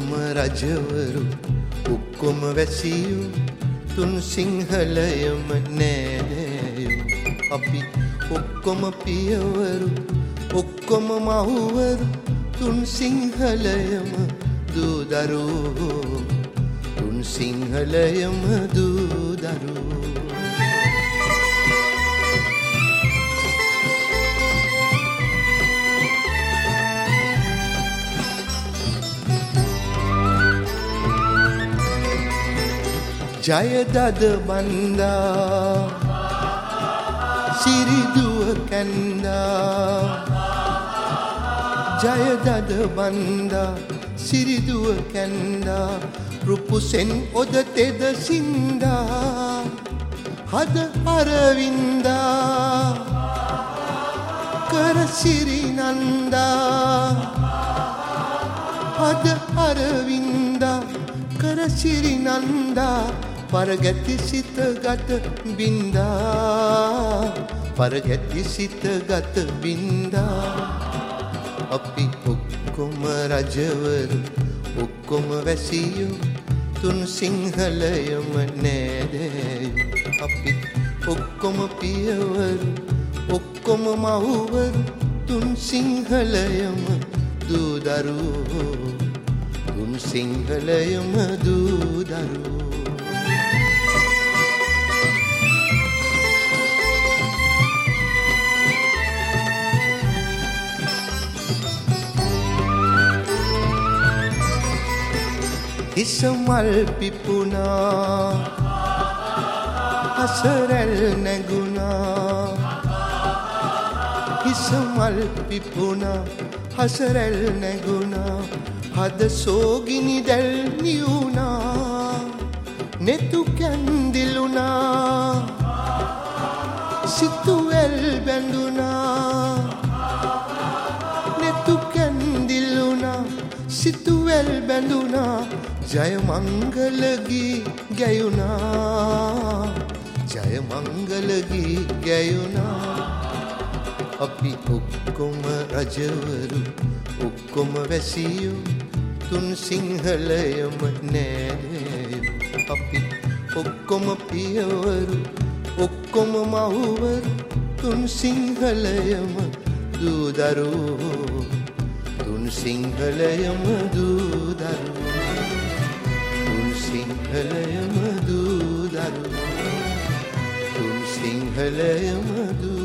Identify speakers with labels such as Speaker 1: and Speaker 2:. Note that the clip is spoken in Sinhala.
Speaker 1: ඔක්කොම රජවරු ඔක්කොම වැසියෝ තුන් සිංහලයම නෑදෑයෝ අපි ඔක්කොම පියවරු ඔක්කොම මහුවරු තුන් සිංහලයම දූ දරුවෝ තුන් සිංහලයම දූ දරුවෝ ජයදද බන්දා සිරිදුව කැන්දා ජයදද බන්දා සිරිදුව කැන්දා රුපුසෙන් ඔද තෙද සින්දා හද අරවින්දා කර සිරිනන්දා හද අරවින්දා කර සිරිනන්දා පරගැති සිත ගත බින්දා පරගැති සිත ගත බින්දා අපි ඔක්කොම රජවරු ඔක්කොම වැසියෝ තුන් සිංහලයම නෑදෑයෝ අපි ඔක්කොම පියවරු ඔක්කොම මහුවරු තුන් සිංහලයම දූ දරුවෝ තුන් සිංහලයම දූ දරුවෝ හිස මල් පිපුණා හසරැල් නැගුණා හිස මල් පිපුණා හසරැල් නැගුණා හද සෝගිනි දැල් නියුණා නෙතු කැන්දිලුණා සිතුවැල් බැඳුණා නෙතු කැන්දිලුණා සිතුවැල් බැඳුණා ජය මංගල ගී ගැයුණා ජය මංගල ගී ගැයුණා අපි ඔක්කොම රජවරු ඔක්කොම වැසියෝ තුන් සිංහලයම නෑදෑයෝ අපි ඔක්කොම පියවරු ඔක්කොම මහුවරු තුන් සිංහලයම දූ දරුවෝ තුන් සිංහලයම දූ දරුවෝ තුන් සිංහලයම දූ දරුවෝ තුන් සිංහලයම දූ